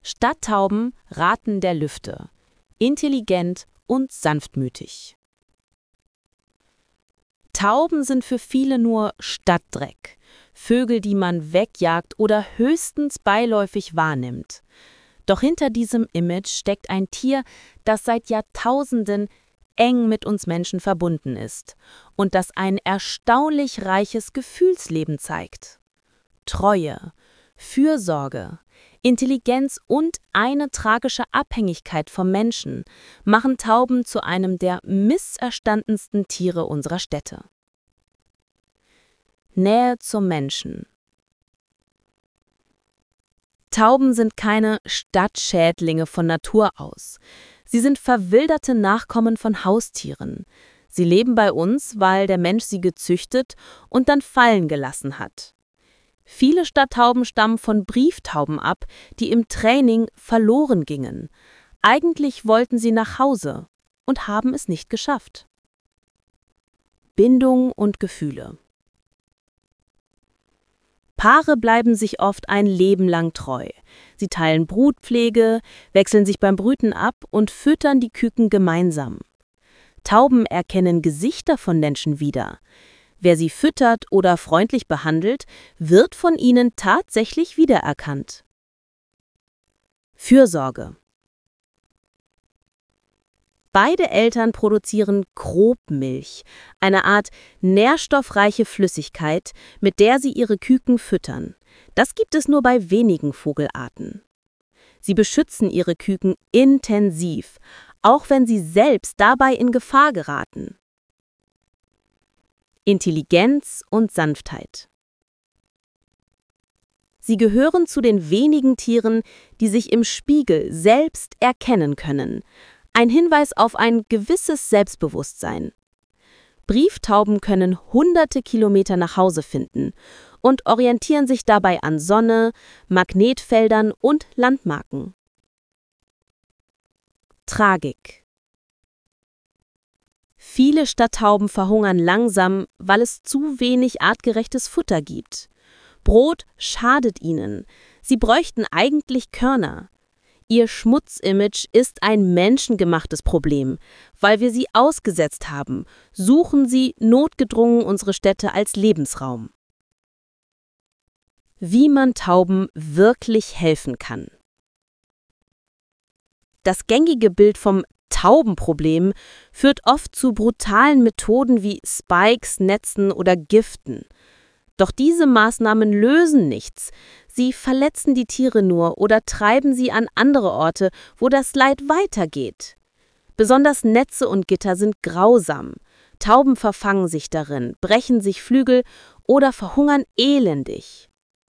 Stadttauben raten der Lüfte, intelligent und sanftmütig. Tauben sind für viele nur Stadtdreck, Vögel, die man wegjagt oder höchstens beiläufig wahrnimmt. Doch hinter diesem Image steckt ein Tier, das seit Jahrtausenden eng mit uns Menschen verbunden ist und das ein erstaunlich reiches Gefühlsleben zeigt. Treue, Fürsorge, Intelligenz und eine tragische Abhängigkeit vom Menschen machen Tauben zu einem der missverstandensten Tiere unserer Städte. Nähe zum Menschen. Tauben sind keine Stadtschädlinge von Natur aus. Sie sind verwilderte Nachkommen von Haustieren. Sie leben bei uns, weil der Mensch sie gezüchtet und dann fallen gelassen hat. Viele Stadttauben stammen von Brieftauben ab, die im Training verloren gingen. Eigentlich wollten sie nach Hause und haben es nicht geschafft. Bindung und Gefühle. Paare bleiben sich oft ein Leben lang treu. Sie teilen Brutpflege, wechseln sich beim Brüten ab und füttern die Küken gemeinsam. Tauben erkennen Gesichter von Menschen wieder. Wer sie füttert oder freundlich behandelt, wird von ihnen tatsächlich wiedererkannt. Fürsorge. Beide Eltern produzieren Grobmilch, eine Art nährstoffreiche Flüssigkeit, mit der sie ihre Küken füttern. Das gibt es nur bei wenigen Vogelarten. Sie beschützen ihre Küken intensiv, auch wenn sie selbst dabei in Gefahr geraten. Intelligenz und Sanftheit. Sie gehören zu den wenigen Tieren, die sich im Spiegel selbst erkennen können. Ein Hinweis auf ein gewisses Selbstbewusstsein. Brieftauben können hunderte Kilometer nach Hause finden und orientieren sich dabei an Sonne, Magnetfeldern und Landmarken. Tragik. Viele Stadttauben verhungern langsam, weil es zu wenig artgerechtes Futter gibt. Brot schadet ihnen. Sie bräuchten eigentlich Körner. Ihr Schmutzimage ist ein menschengemachtes Problem. Weil wir sie ausgesetzt haben, suchen sie notgedrungen unsere Städte als Lebensraum. Wie man Tauben wirklich helfen kann. Das gängige Bild vom Taubenproblem führt oft zu brutalen Methoden wie Spikes, Netzen oder Giften. Doch diese Maßnahmen lösen nichts. Sie verletzen die Tiere nur oder treiben sie an andere Orte, wo das Leid weitergeht. Besonders Netze und Gitter sind grausam. Tauben verfangen sich darin, brechen sich Flügel oder verhungern elendig.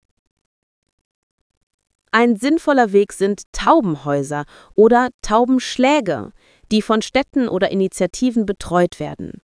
Ein sinnvoller Weg sind Taubenhäuser oder Taubenschläge, die von Städten oder Initiativen betreut werden.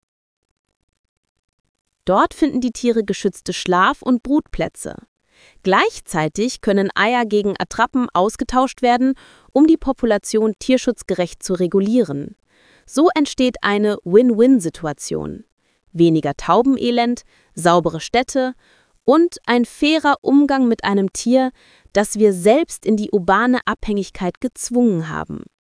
Dort finden die Tiere geschützte Schlaf- und Brutplätze. Gleichzeitig können Eier gegen Attrappen ausgetauscht werden, um die Population tierschutzgerecht zu regulieren. So entsteht eine Win-Win-Situation. Weniger Taubenelend, saubere Städte und ein fairer Umgang mit einem Tier, das wir selbst in die urbane Abhängigkeit gezwungen haben.